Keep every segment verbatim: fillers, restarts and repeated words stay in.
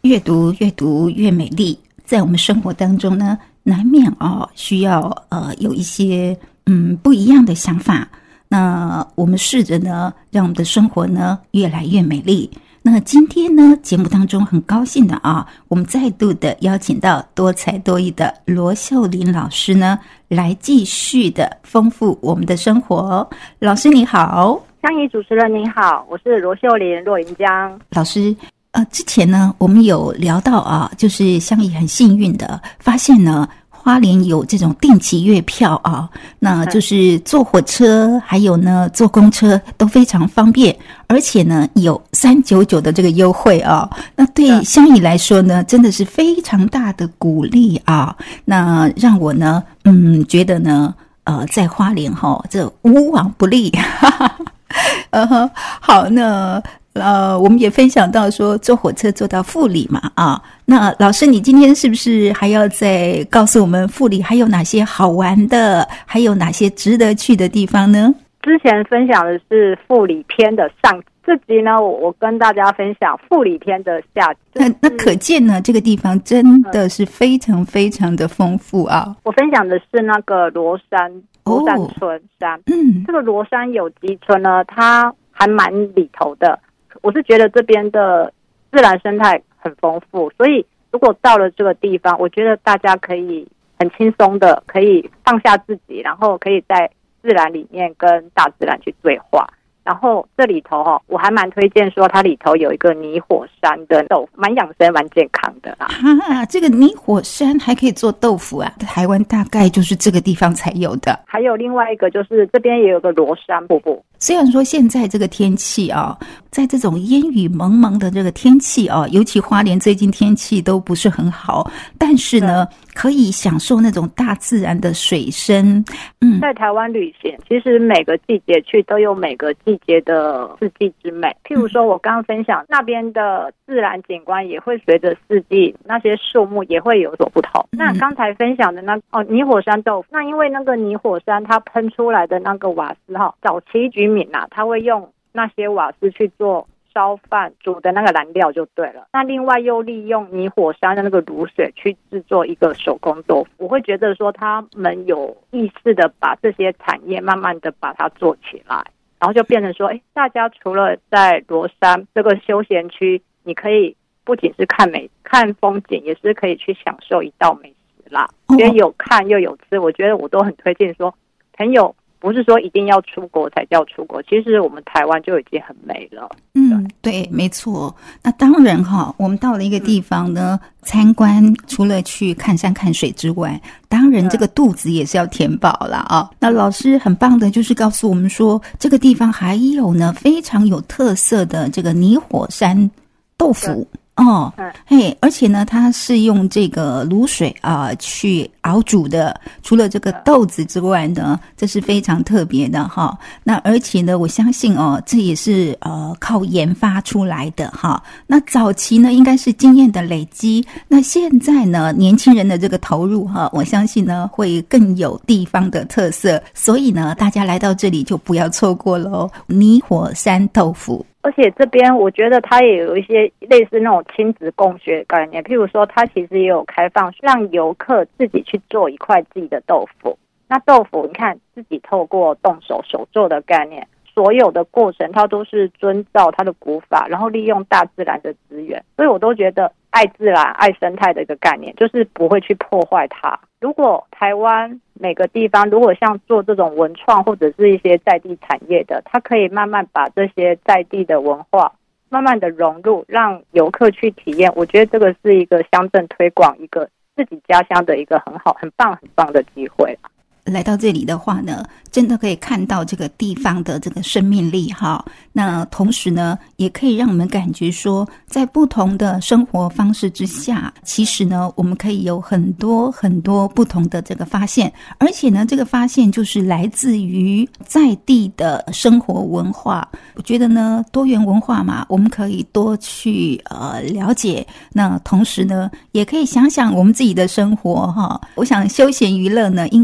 越读越读越美丽，在我们生活当中呢，难免哦需要呃有一些嗯不一样的想法。那我们试着呢，让我们的生活呢越来越美丽。那今天呢，节目当中很高兴的啊，我们再度的邀请到多才多艺的罗秀玲老师呢，来继续的丰富我们的生活。老师你好。 香怡主持人你好，我是罗秀玲骆云江老师。呃，之前呢，我们有聊到啊，就是香怡很幸运的发现呢，花莲有这种定期月票啊，那就是坐火车还有呢坐公车都非常方便，而且呢有三九九的这个优惠啊，那对香怡来说呢，真的是非常大的鼓励啊，那让我呢，嗯，觉得呢，呃，在花莲哈，这无往不利，哈哈，呃，好，那。呃，我们也分享到说坐火车坐到富里嘛啊，那老师你今天是不是还要再告诉我们富里还有哪些好玩的，还有哪些值得去的地方呢？ 之前分享的是富里篇的上，这集呢我我跟大家分享富里篇的下集。 那那可见呢，这个地方真的是非常非常的丰富啊。 我分享的是那个罗山罗山村山，嗯，这个罗山有机村呢，它还蛮里头的。我是觉得这边的自然生态很丰富，所以如果到了这个地方，我觉得大家可以很轻松的可以放下自己，然后可以在自然里面跟大自然去对话。然后这里头哈，我还蛮推荐说它里头有一个泥火山的豆腐，蛮养生蛮健康的啦。 啊，这个泥火山还可以做豆腐啊？台湾大概就是这个地方才有的。 还有另外一个就是这边也有个罗山瀑布。 虽然说现在这个天气啊，在这种烟雨蒙蒙的这个天气啊，尤其花莲最近天气都不是很好，但是呢，可以享受那种大自然的水声。嗯， 在台湾旅行，其实每个季节去都有每个季节的四季之美。譬如说我刚刚分享那边的自然景观也会随着四季，那些树木也会有所不同。那刚才分享的那哦泥火山豆腐，那因为那个泥火山它喷出来的那个瓦斯哈，早期居民啊，他会用那些瓦斯去做烧饭煮的那个燃料就对了。那另外又利用泥火山的那个卤水去制作一个手工豆腐。我会觉得说他们有意识的把这些产业慢慢的把它做起来，然后就变成说，哎，大家除了在罗山这个休闲区，你可以不仅是看美看风景，也是可以去享受一道美食啦。因为有看又有吃，我觉得我都很推荐说，朋友不是说一定要出国才叫出国，其实我们台湾就已经很美了。 嗯，对，没错。那当然哈，我们到了一个地方呢，嗯、参观除了去看山看水之外，当然这个肚子也是要填饱了啊。那老师很棒的，就是告诉我们说，这个地方还有呢非常有特色的这个泥火山豆腐。哦，嘿，而且呢，它是用这个卤水啊、呃、去熬煮的。除了这个豆子之外呢，这是非常特别的哈。那而且呢，我相信哦，这也是呃靠研发出来的哈。那早期呢，应该是经验的累积。那现在呢，年轻人的这个投入哈，我相信呢会更有地方的特色。所以呢，大家来到这里就不要错过喽，泥火山豆腐。 而且这边我觉得它也有一些类似那种亲子共学概念，譬如说它其实也有开放让游客自己去做一块自己的豆腐。那豆腐你看自己透过动手手做的概念，所有的过程它都是遵照它的古法，然后利用大自然的资源，所以我都觉得爱自然爱生态的一个概念，就是不会去破坏它。如果台湾每个地方如果像做这种文创或者是一些在地产业的，它可以慢慢把这些在地的文化慢慢的融入，让游客去体验，我觉得这个是一个乡镇推广一个自己家乡的一个很好很棒很棒的机会。 来到这里的话呢，真的可以看到这个地方的这个生命力哈。那同时呢，也可以让我们感觉说，在不同的生活方式之下，其实呢，我们可以有很多很多不同的这个发现，而且呢，这个发现就是来自于在地的生活文化。我觉得呢，多元文化嘛，我们可以多去呃了解。那同时呢，也可以想想我们自己的生活哈。我想休闲娱乐呢，应该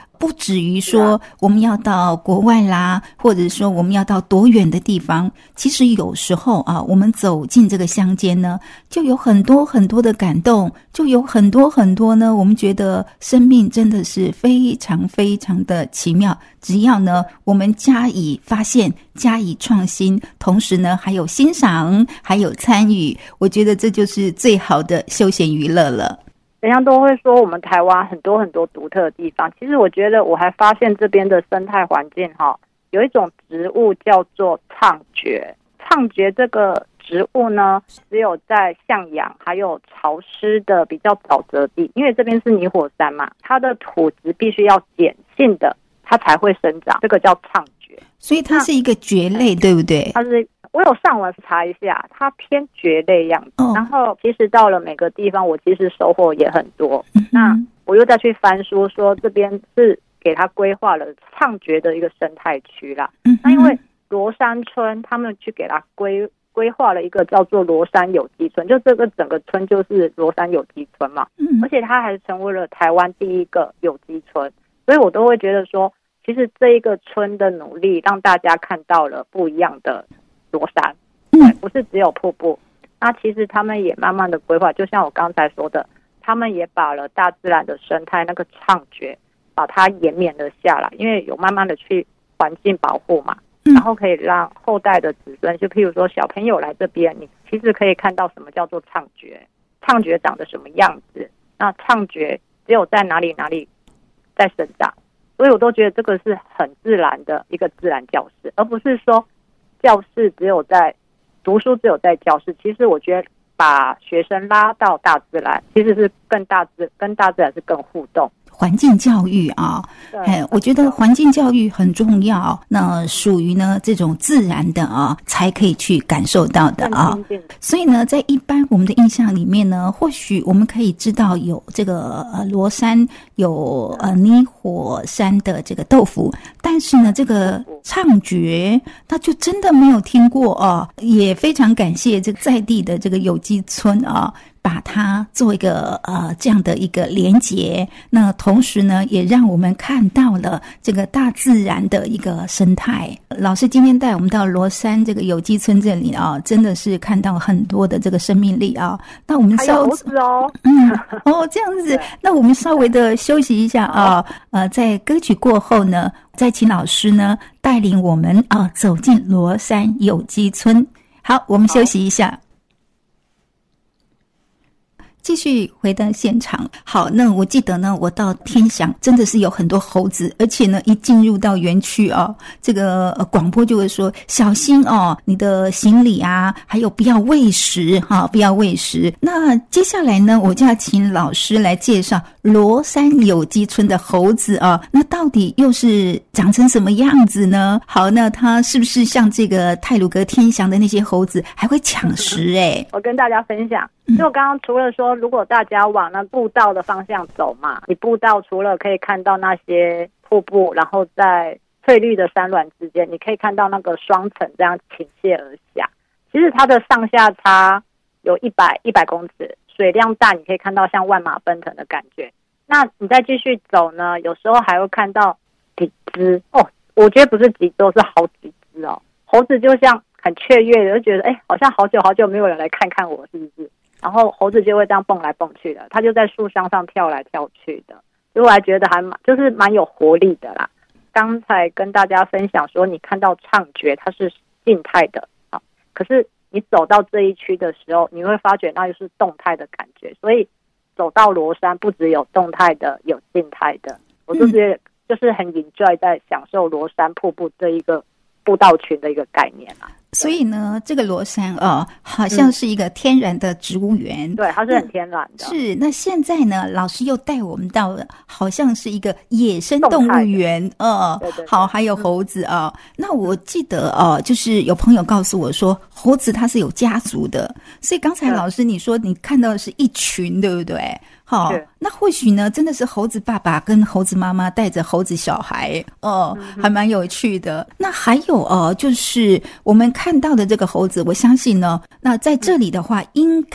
不止于说我们要到国外啦，或者说我们要到多远的地方，其实有时候啊，我们走进这个乡间呢，就有很多很多的感动，就有很多很多呢，我们觉得生命真的是非常非常的奇妙。只要呢我们加以发现，加以创新，同时呢还有欣赏，还有参与，我觉得这就是最好的休闲娱乐了。 人家都会说我们台湾很多很多独特的地方，其实我觉得我还发现这边的生态环境哈，有一种植物叫做唱蕨。唱蕨这个植物呢，只有在向阳还有潮湿的比较沼泽地，因为这边是泥火山嘛，它的土质必须要碱性的，它才会生长，这个叫唱蕨。 所以它是一个蕨类，对不对？ 它是，我有上网查一下，它偏蕨类样子。哦、然后其实到了每个地方，我其实收获也很多。嗯、那我又再去翻书，说这边是给它规划了唱蕨的一个生态区啦。嗯、那因为罗山村他们去给它规规划了一个叫做罗山有机村，就这个整个村就是罗山有机村嘛。嗯、而且它还成为了台湾第一个有机村，所以我都会觉得说，其实这一个村的努力让大家看到了不一样的罗山，对，不是只有瀑布。那其实他们也慢慢的规划，就像我刚才说的，他们也把了大自然的生态那个唱蕨把它延绵了下来，因为有慢慢的去环境保护嘛，然后可以让后代的子孙，就譬如说小朋友来这边，你其实可以看到什么叫做唱蕨，唱蕨长得什么样子，那唱蕨只有在哪里哪里在生长，所以我都觉得这个是很自然的一个自然教室，而不是说教室只有在读书，只有在教室。其实我觉得把学生拉到大自然，其实是更大自跟大自然是更互动。 环境教育啊，哎，我觉得环境教育很重要。那属于呢这种自然的啊，才可以去感受到的啊。所以呢，在一般我们的印象里面呢，或许我们可以知道有这个呃罗山有呃泥火山的这个豆腐，但是呢，这个唱蕨那就真的没有听过啊。也非常感谢这个在地的这个有机村啊，把它做一个呃这样的一个连结，那同时呢也让我们看到了这个大自然的一个生态。老师今天带我们到罗山这个有机村这里啊，真的是看到很多的这个生命力啊。那我们稍还有猴子哦， 嗯，哦这样子，那我们稍微的休息一下啊，呃，在歌曲过后呢，再请老师呢带领我们啊走进罗山有机村。好，我们休息一下。继续回到现场。好，那我记得呢，我到天祥真的是有很多猴子，而且呢，一进入到园区啊，这个、呃、广播就会说小心哦，你的行李啊，还有不要喂食哈、啊，不要喂食。那接下来呢，我就要请老师来介绍罗山有机村的猴子啊，那到底又是长成什么样子呢？好，那它是不是像这个太鲁阁天祥的那些猴子还会抢食？哎， 我跟大家分享。就刚刚除了说，如果大家往那步道的方向走嘛，你步道除了可以看到那些瀑布，然后在翠绿的山峦之间，你可以看到那个双层这样倾泻而下。其实它的上下差有一百一百公尺，水量大，你可以看到像万马奔腾的感觉。那你再继续走呢，有时候还会看到几只哦，我觉得不是几只，是好几只哦。猴子就像很雀跃的，就觉得哎，好像好久好久没有人来看看我，是不是？然后猴子就会这样蹦来蹦去的，它就在树箱上跳来跳去的，所以我还觉得还蛮就是蛮有活力的啦。刚才跟大家分享说，你看到唱蕨它是静态的，好，可是你走到这一区的时候，你会发觉那就是动态的感觉。所以走到罗山不只有动态的，有静态的，我就觉得就是很 enjoy 在享受罗山瀑布这一个步道群的一个概念啊。 所以呢，这个罗山哦，好像是一个天然的植物园、 嗯、对，它是很天然的。 是，那现在呢，老师又带我们到了好像是一个野生动物园哦，对对对，好，还有猴子啊、哦嗯。那我记得哦，就是有朋友告诉我说，猴子它是有家族的，所以刚才老师你说你看到的是一群，对不对？好、哦，那或许呢，真的是猴子爸爸跟猴子妈妈带着猴子小孩哦、嗯，还蛮有趣的。那还有哦，就是我们看到的这个猴子，我相信呢，那在这里的话，应该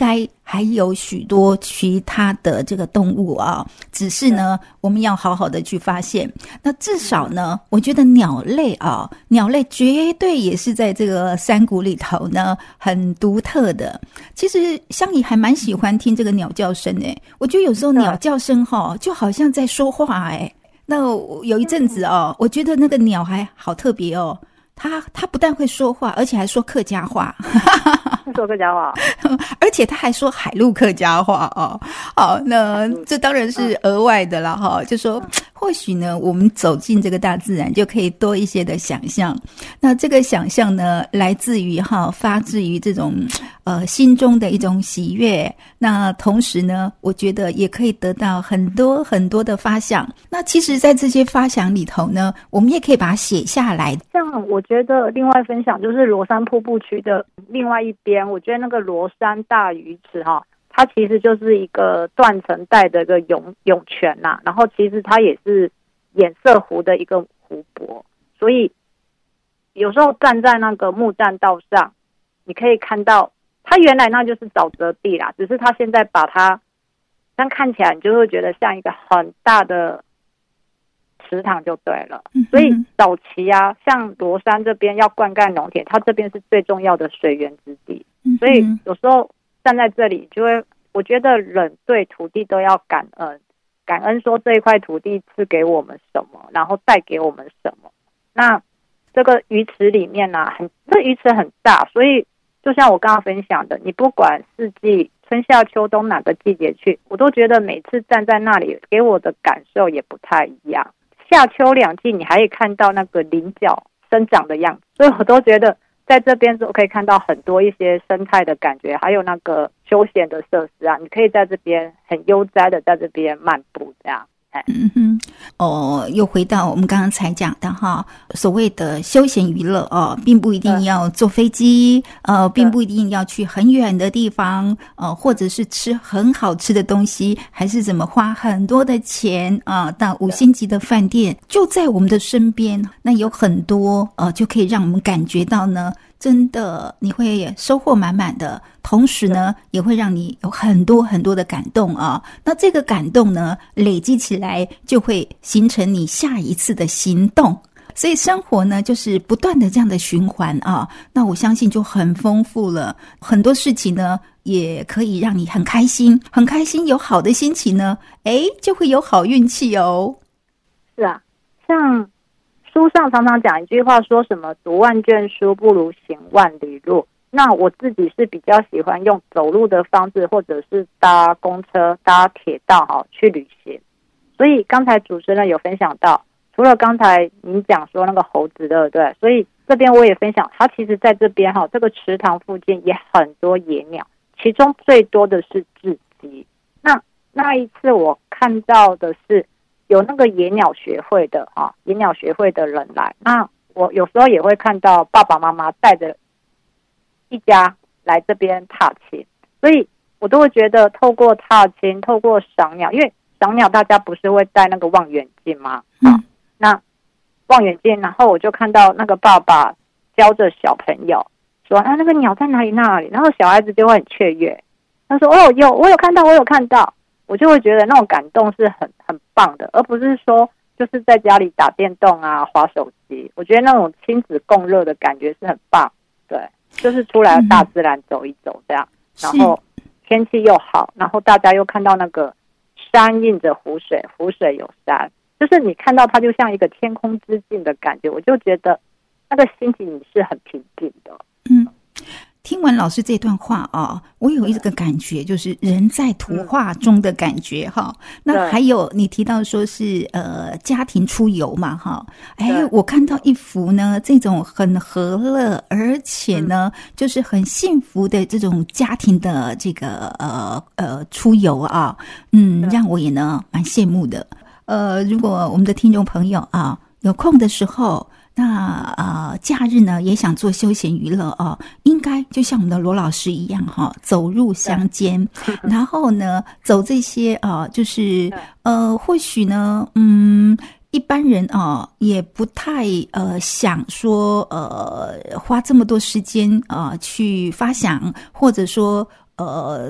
还有许多其他的这个动物啊，只是呢我们要好好的去发现。那至少呢我觉得鸟类啊，鸟类绝对也是在这个山谷里头呢很独特的。其实香怡还蛮喜欢听这个鸟叫声诶，我觉得有时候鸟叫声齁就好像在说话诶。那有一阵子哦，我觉得那个鸟还好特别哦，它它不但会说话，而且还说客家话。 说客家话， 而且他还说海陆客家话哦。好，那这当然是额外的了哈、嗯。就说或许呢，我们走进这个大自然，就可以多一些的想象。那这个想象呢，来自于哈，发自于这种呃心中的一种喜悦。那同时呢，我觉得也可以得到很多很多的发想。那其实，在这些发想里头呢，我们也可以把它写下来。 像我觉得另外分享就是罗山瀑布区的另外一边，我觉得那个罗山大鱼池哈，它其实就是一个断层带的一个涌涌泉呐、啊，然后其实它也是堰塞湖的一个湖泊，所以有时候站在那个木栈道上，你可以看到它原来那就是沼泽地啦，只是它现在把它，但看起来你就会觉得像一个很大的池塘就对了。所以早期啊，像罗山这边要灌溉农田，它这边是最重要的水源之地，所以有时候站在这里就会，我觉得人对土地都要感恩，感恩说这一块土地赐给我们什么，然后带给我们什么。那这个鱼池里面啊，很这鱼池很大，所以就像我刚刚分享的，你不管四季春夏秋冬哪个季节去，我都觉得每次站在那里给我的感受也不太一样。夏秋两季你还可以看到那个菱角生长的样子，所以我都觉得在这边就可以看到很多一些生态的感觉，还有那个休闲的设施啊，你可以在这边很悠哉的在这边漫步这样。 嗯哼，哦，又回到我们刚刚才讲的哈，所谓的休闲娱乐哦，并不一定要坐飞机，呃，并不一定要去很远的地方，呃，或者是吃很好吃的东西，还是怎么花很多的钱啊、呃，到五星级的饭店，就在我们的身边。那有很多呃，就可以让我们感觉到呢。真的你会收获满满的，同时呢也会让你有很多很多的感动啊。那这个感动呢累积起来就会形成你下一次的行动，所以生活呢就是不断的这样的循环啊。那我相信就很丰富了，很多事情呢也可以让你很开心，很开心有好的心情呢，诶就会有好运气哦。 是啊，像书上常常讲一句话，说什么读万卷书不如行万里路。那我自己是比较喜欢用走路的方式，或者是搭公车、搭铁道哈去旅行。所以刚才主持人有分享到，除了刚才您讲说那个猴子对不对？所以这边我也分享，它其实在这边哈，这个池塘附近也很多野鸟，其中最多的是雉鸡。那那一次我看到的是。有那个野鸟学会的啊，野鸟学会的人来，那我有时候也会看到爸爸妈妈带着一家来这边踏青，所以我都会觉得透过踏青，透过赏鸟，因为赏鸟大家不是会带那个望远镜吗？啊，那望远镜，然后我就看到那个爸爸教着小朋友说，啊，那个鸟在哪里那里，然后小孩子就会很雀跃，他说，哦，有，我有看到，我有看到。我就会觉得那种感动是很很棒的，而不是说就是在家里打电动啊、滑手机。我觉得那种亲子共乐的感觉是很棒，对，就是出来大自然走一走这样，嗯、然后天气又好，然后大家又看到那个山映着湖水，湖水有山，就是你看到它就像一个天空之镜的感觉，我就觉得那个心情是很平静的。 嗯。听完老师这段话啊，我有一个感觉，就是人在图画中的感觉哈。那还有你提到说是呃家庭出游嘛哈，哎，我看到一幅呢这种很和乐，而且呢、嗯、就是很幸福的这种家庭的这个呃呃出游啊，嗯，让我也呢蛮羡慕的。呃，如果我们的听众朋友啊有空的时候。那呃，假日呢也想做休闲娱乐哦，应该就像我们的罗老师一样哈、哦，走入乡间，然后呢走这些啊、呃，就是呃，或许呢，嗯，一般人啊、呃、也不太呃想说呃花这么多时间啊、呃、去发想，或者说呃。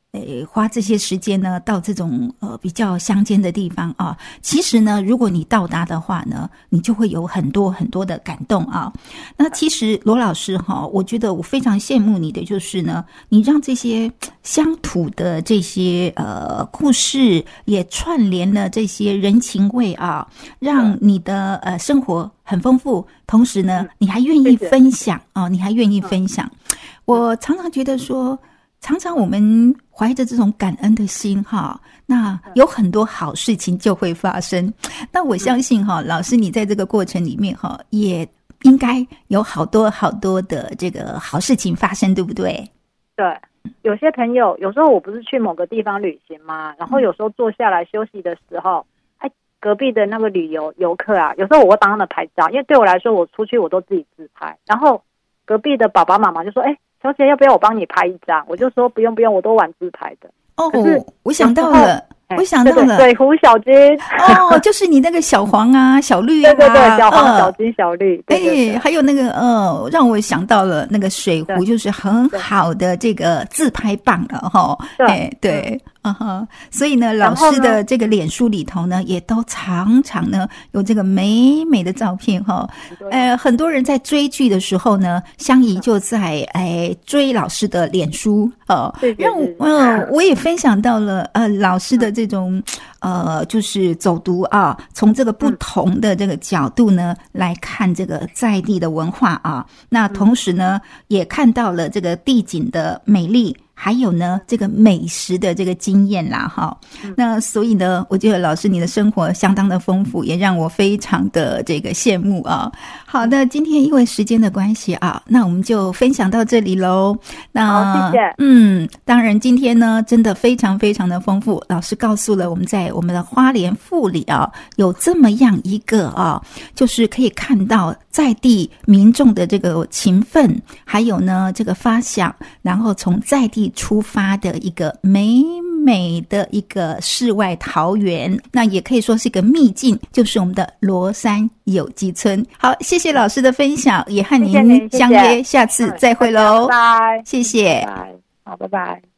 诶，花这些时间呢，到这种呃比较乡间的地方啊，其实呢，如果你到达的话呢，你就会有很多很多的感动啊。那其实罗老师哈，我觉得我非常羡慕你的就是呢，你让这些乡土的这些呃故事也串联了这些人情味啊，让你的呃生活很丰富，同时呢，你还愿意分享啊，你还愿意分享。我常常觉得说。常常我们怀着这种感恩的心哈，那有很多好事情就会发生。那我相信哈，老师你在这个过程里面哈，也应该有好多好多的这个好事情发生，对不对？ 对，有些朋友有时候我不是去某个地方旅行嘛，然后有时候坐下来休息的时候，哎，隔壁的那个旅游游客啊，有时候我会帮他们拍照，因为对我来说，我出去我都自己自拍，然后隔壁的爸爸妈妈就说，哎。小姐，要不要我帮你拍一张？我就说不用不用，我都玩自拍的。 哦，我想到了，我想到了， 水壶小金。 哦，就是你那个小黄啊，小绿啊， 对对对，小黄、呃、小金、小绿。对对对哎，还有那个呃，让我想到了那个水壶，就是很好的这个自拍棒了哈。对对。啊哈，所以呢，老师的这个脸书里头呢，也都常常呢有这个美美的照片哈。呃，很多人在追剧的时候呢，香怡就在哎追老师的脸书哦，让我嗯、呃，我也分享到了呃老师的这种呃就是走读啊，从这个不同的这个角度呢来看这个在地的文化啊，那同时呢也看到了这个地景的美丽。还有呢，这个美食的这个经验啦，哈、嗯，那所以呢，我觉得老师你的生活相当的丰富，也让我非常的这个羡慕啊。好的，今天因为时间的关系啊，那我们就分享到这里喽。那好，谢谢。 嗯，当然今天呢，真的非常非常的丰富。老师告诉了我们在我们的花莲富里啊，有这么样一个啊，就是可以看到在地民众的这个勤奋，还有呢这个发想，然后从在地出发的一个美美的一个世外桃源，那也可以说是一个秘境，就是我们的罗山有机村。好，谢谢老师的分享，也和您相约下次再会喽。 拜拜， 谢谢。 拜拜，好，拜拜。